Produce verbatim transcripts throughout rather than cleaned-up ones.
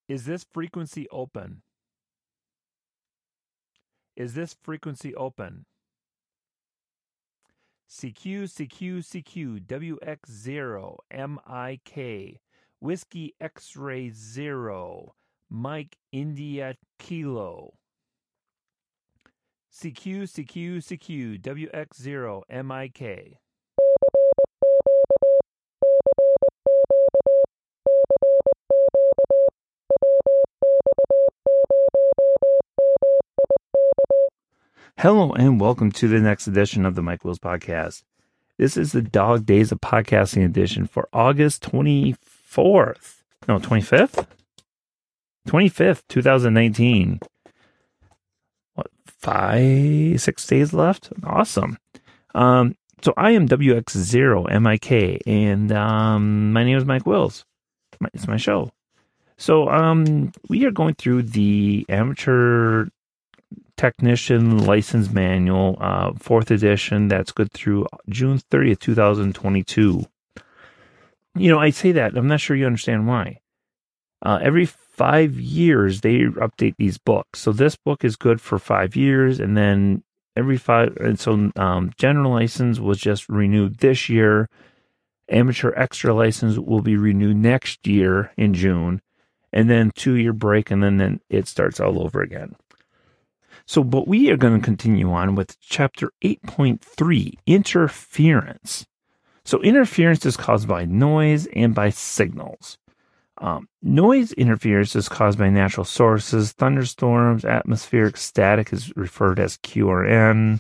Is this frequency open? Is this frequency open? C Q, C Q, C Q, W X zero, M I K, Whiskey X-ray zero, Mike India Kilo. C Q, C Q, C Q, W X zero, M I K. Hello and welcome to the next edition of the Mike Wills Podcast. This is the Dog Days of Podcasting edition for August twenty-fourth. No, twenty-fifth? twenty-fifth, twenty nineteen. What, five, six days left? Awesome. Um, so I am W X zero M I K, and um, my name is Mike Wills. It's my show. So um, we are going through the amateur technician license manual, uh, fourth edition. That's good through June thirtieth, twenty twenty-two. You know, I say that, I'm not sure you understand why. Uh, every five years, they update these books. So this book is good for five years, and then every five, and so um, general license was just renewed this year. Amateur extra license will be renewed next year in June, and then two-year break, and then, then it starts all over again. So, but we are going to continue on with chapter eight point three, interference. So, interference is caused by noise and by signals. Um, noise interference is caused by natural sources, thunderstorms, atmospheric static is referred as Q R N.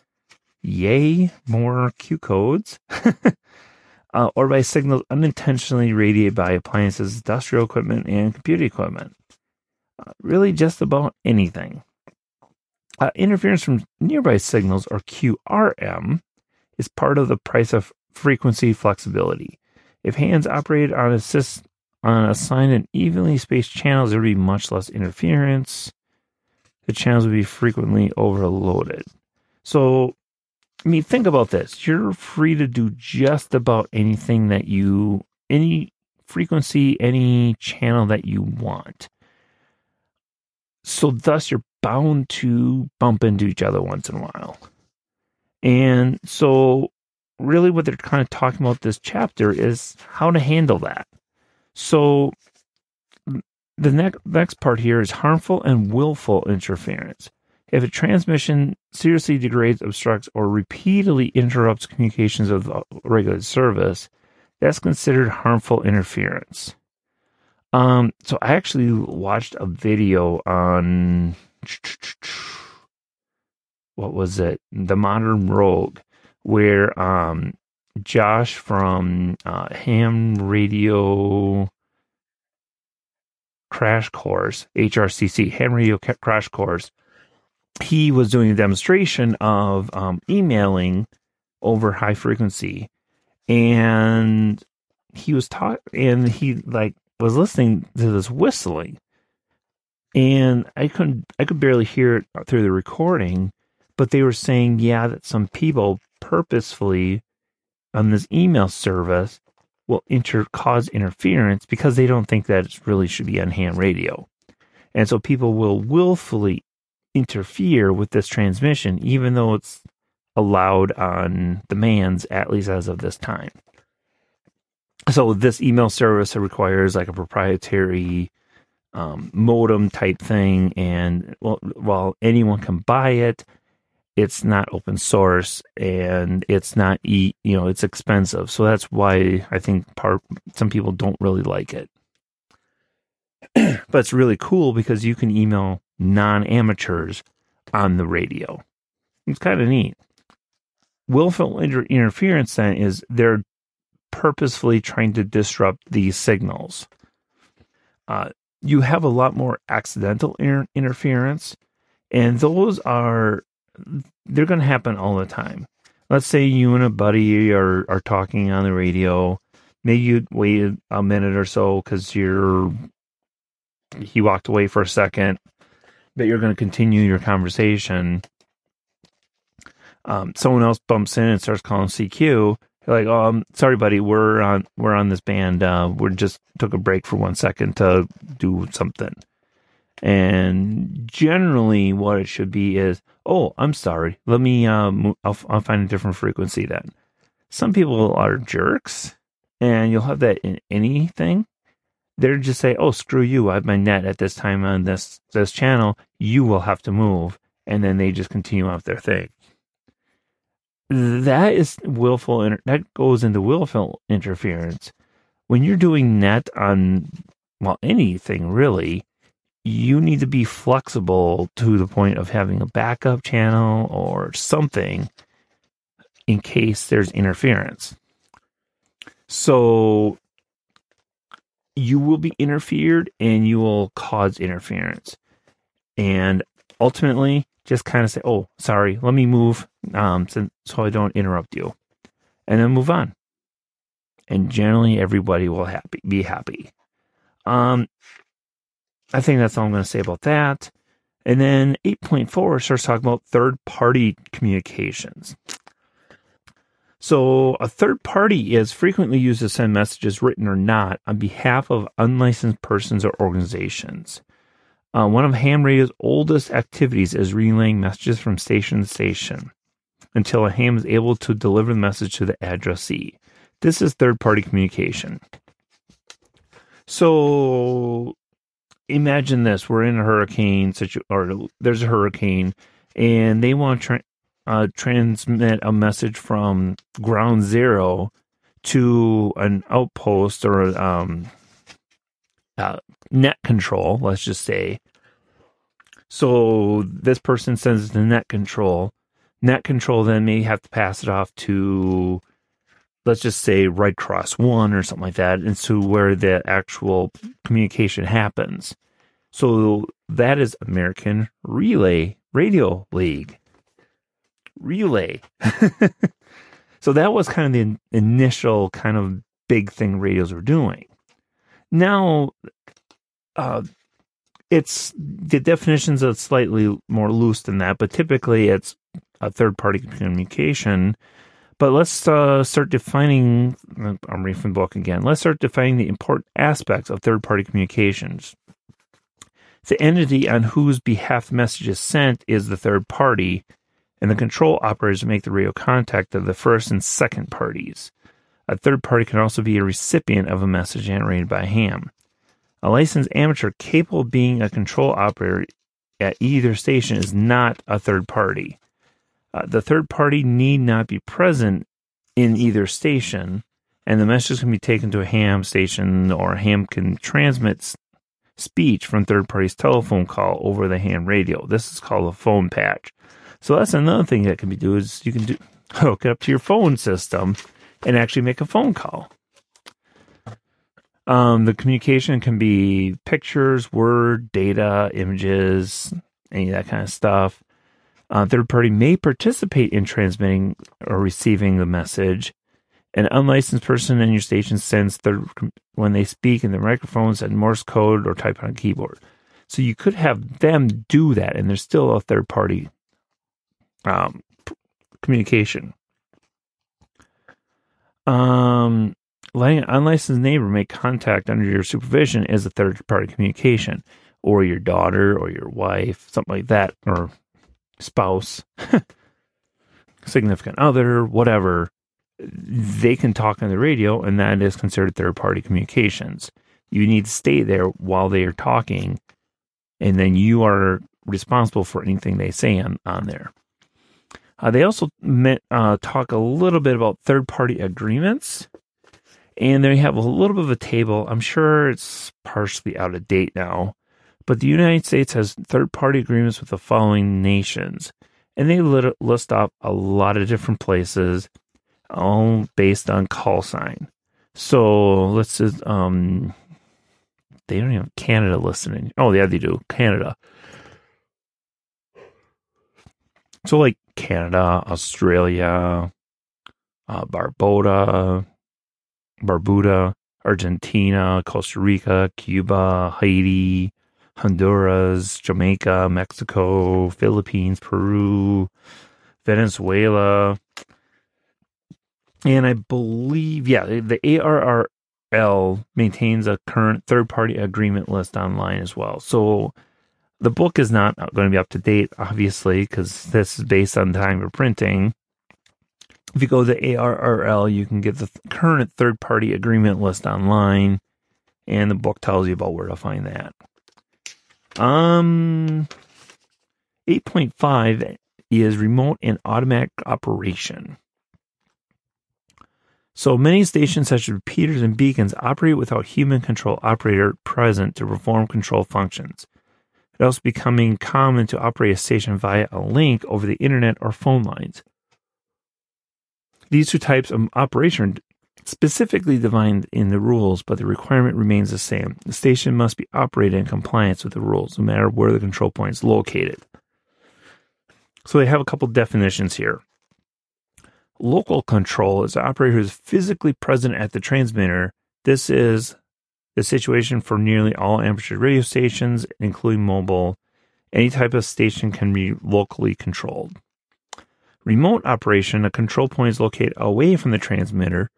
Yay, more Q codes. uh, or by signals unintentionally radiated by appliances, industrial equipment, and computer equipment. Uh, really just about anything. Uh, interference from nearby signals, or Q R M, is part of the price of frequency flexibility. If hands operated on assist on assigned and evenly spaced channels, there would be much less interference. The channels would be frequently overloaded. So, I mean, think about this. You're free to do just about anything that you, any frequency, any channel that you want. So, thus, you're bound to bump into each other once in a while. And so, really, what they're kind of talking about this chapter is how to handle that. So, the next next part here is harmful and willful interference. If a transmission seriously degrades, obstructs, or repeatedly interrupts communications of the regulated service, that's considered harmful interference. Um, so I actually watched a video on, what was it? The Modern Rogue, where um, Josh from uh, Ham Radio Crash Course, H R C C, Ham Radio Crash Course, he was doing a demonstration of um, emailing over high frequency, and he was taught, and he like was listening to this whistling, and I couldn't, I could barely hear it through the recording, but they were saying, yeah, that some people purposefully on this email service will inter cause interference because they don't think that it really should be on ham radio. And so people will willfully interfere with this transmission, even though it's allowed on demands, at least as of this time. So this email service requires like a proprietary um, modem type thing, and well, while anyone can buy it, it's not open source, and it's not, e- you know, it's expensive. So that's why I think part some people don't really like it. But it's really cool because you can email non-amateurs on the radio. It's kind of neat. Willful inter- interference then is they're purposefully trying to disrupt these signals. Uh, you have a lot more accidental inter- interference, and those are, they're going to happen all the time. Let's say you and a buddy are, are talking on the radio. Maybe you waited a minute or so because you're, he walked away for a second, but you're going to continue your conversation. Um, someone else bumps in and starts calling C Q, Like, oh, um, sorry, buddy, we're on we're on this band. Uh, we just took a break for one second to do something. And generally, what it should be is, oh, I'm sorry. Let me. Um, I'll, I'll find a different frequency then. Some people are jerks, and you'll have that in anything. They're just say, oh, screw you. I have my net at this time on this this channel. You will have to move, and then they just continue off their thing. That is willful. Inter- that goes into willful interference. When you're doing net on, well, anything really, you need to be flexible to the point of having a backup channel or something in case there's interference. So you will be interfered and you will cause interference. And ultimately, just kind of say, oh, sorry, let me move um, so, so I don't interrupt you. And then move on. And generally, everybody will happy be happy. Um, I think that's all I'm going to say about that. And then eight point four starts talking about third-party communications. So a third party is frequently used to send messages, written or not, on behalf of unlicensed persons or organizations. Uh, one of ham radio's oldest activities is relaying messages from station to station until a ham is able to deliver the message to the addressee. This is third-party communication. So imagine this. We're in a hurricane, situ- or there's a hurricane, and they want to tra- uh, transmit a message from ground zero to an outpost or um, uh, net control, let's just say. So this person sends it to net control. Net control then may have to pass it off to, let's just say, Red Cross One or something like that, and so where the actual communication happens. So that is American Relay Radio League. Relay. So that was kind of the initial kind of big thing radios were doing. Now, uh, it's the definitions are slightly more loose than that, but typically it's a third-party communication. But let's uh, start defining, I'm reading from the book again, let's start defining the important aspects of third-party communications. The entity on whose behalf the message is sent is the third party, and the control operators make the radio contact of the first and second parties. A third party can also be a recipient of a message generated by a ham. A licensed amateur capable of being a control operator at either station is not a third party. Uh, the third party need not be present in either station, and the message can be taken to a ham station, or a ham can transmit s- speech from third party's telephone call over the ham radio. This is called a phone patch. So that's another thing that can be do is you can do hook it up to your phone system and actually make a phone call. Um, the communication can be pictures, word, data, images, any of that kind of stuff. Uh, third party may participate in transmitting or receiving the message. An unlicensed person in your station sends third when they speak in the microphones and Morse code or type on a keyboard. So you could have them do that, and there's still a third party um, communication. Um, letting an unlicensed neighbor make contact under your supervision is a third party communication, or your daughter or your wife, something like that, or spouse, significant other, whatever. They can talk on the radio, and that is considered third-party communications. You need to stay there while they are talking, and then you are responsible for anything they say on, on there. Uh, they also met, uh, talk a little bit about third-party agreements, and they have a little bit of a table. I'm sure it's partially out of date now, but the United States has third-party agreements with the following nations, and they list off a lot of different places, all based on call sign. So let's just, um, they don't even have Canada listening. Oh, yeah, they do. Canada. So like Canada, Australia, uh, Barbuda, Barbuda, Argentina, Costa Rica, Cuba, Haiti, Honduras, Jamaica, Mexico, Philippines, Peru, Venezuela, And I believe, yeah, the A R R L maintains a current third-party agreement list online as well. So the book is not going to be up to date, obviously, because this is based on time of printing. If you go to A R R L, you can get the current third-party agreement list online, and the book tells you about where to find that. Um, eight point five is remote and automatic operation. So many stations such as repeaters and beacons operate without human control operator present to perform control functions. It's also becoming common to operate a station via a link over the internet or phone lines. These two types of operation are specifically defined in the rules, but the requirement remains the same. The station must be operated in compliance with the rules, no matter where the control point is located. So they have a couple definitions here. Local control is an operator who is physically present at the transmitter. This is the situation for nearly all amateur radio stations, including mobile. Any type of station can be locally controlled. Remote operation, a control point is located away from the transmitter,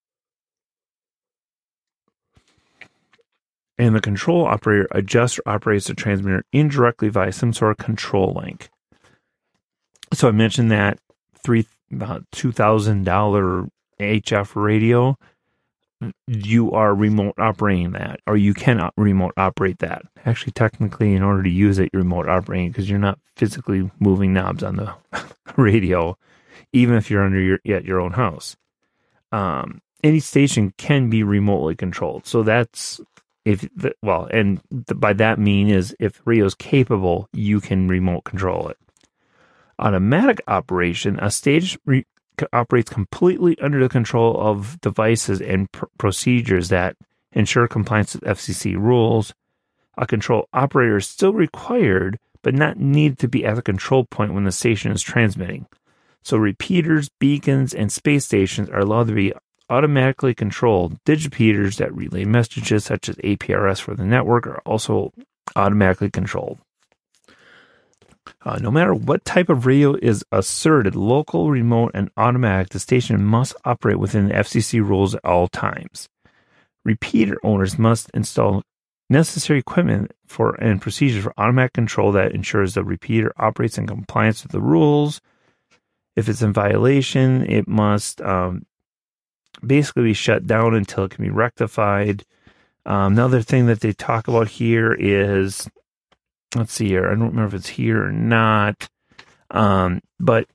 and the control operator adjusts or operates the transmitter indirectly via some sort of control link. So I mentioned that three about two thousand dollars H F radio, you are remote operating that, or you cannot remote operate that. Actually, technically, in order to use it, you're remote operating because you're not physically moving knobs on the radio, even if you're under your at your own house. Um, any station can be remotely controlled. So that's if the, well, and the, by that mean is if the radio is capable, you can remote control it. Automatic operation, a stage re- operates completely under the control of devices and pr- procedures that ensure compliance with F C C rules. A control operator is still required, but not needed to be at the control point when the station is transmitting. So repeaters, beacons, and space stations are allowed to be automatically controlled. Digipeaters that relay messages such as A P R S for the network are also automatically controlled. Uh, no matter what type of radio is asserted, local, remote, and automatic, the station must operate within the F C C rules at all times. Repeater owners must install necessary equipment for and procedures for automatic control that ensures the repeater operates in compliance with the rules. If it's in violation, it must um, basically be shut down until it can be rectified. Um, another thing that they talk about here is, let's see here, I don't remember if it's here or not, um, but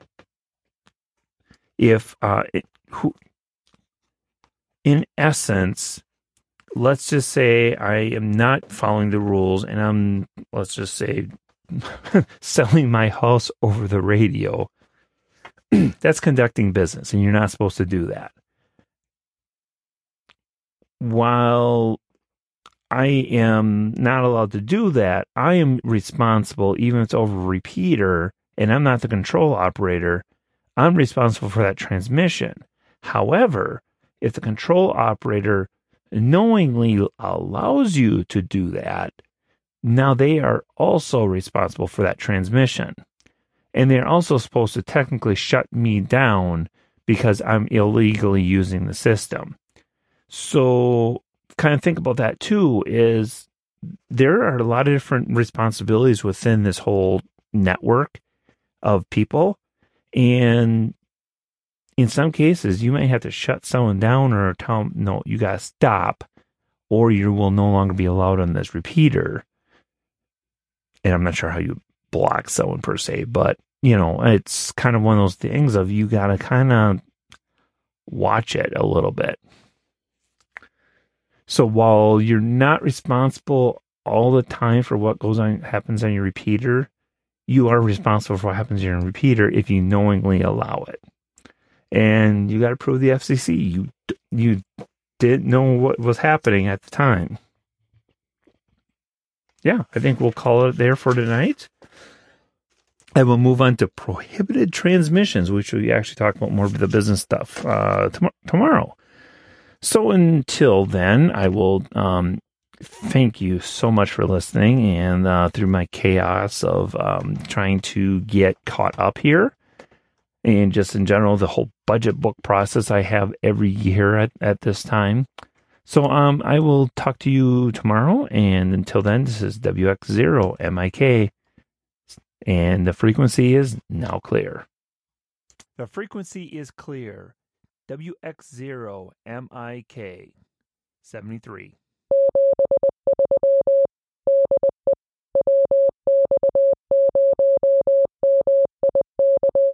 if, uh, it, who, in essence, let's just say I am not following the rules and I'm, let's just say, selling my house over the radio. That's conducting business, and you're not supposed to do that. While I am not allowed to do that, I am responsible, even if it's over a repeater, and I'm not the control operator, I'm responsible for that transmission. However, if the control operator knowingly allows you to do that, now they are also responsible for that transmission. And they're also supposed to technically shut me down because I'm illegally using the system. So kind of think about that too, is there are a lot of different responsibilities within this whole network of people. And in some cases, you may have to shut someone down or tell them, no, you got to stop, or you will no longer be allowed on this repeater. And I'm not sure how you block someone per se, but you know, it's kind of one of those things of you got to kind of watch it a little bit. So while you're not responsible all the time for what goes on, happens on your repeater, you are responsible for what happens on your repeater if you knowingly allow it. And you got to prove the F C C. You you didn't know what was happening at the time. Yeah, I think we'll call it there for tonight. And we'll move on to prohibited transmissions, which we actually talk about more of the business stuff uh, tom- tomorrow. So until then, I will um, thank you so much for listening. And uh, through my chaos of um, trying to get caught up here, and just in general, the whole budget book process I have every year at, at this time. So um, I will talk to you tomorrow, and until then, this is W X zero M I K, and the frequency is now clear. The frequency is clear. W X zero M I K seventy-three.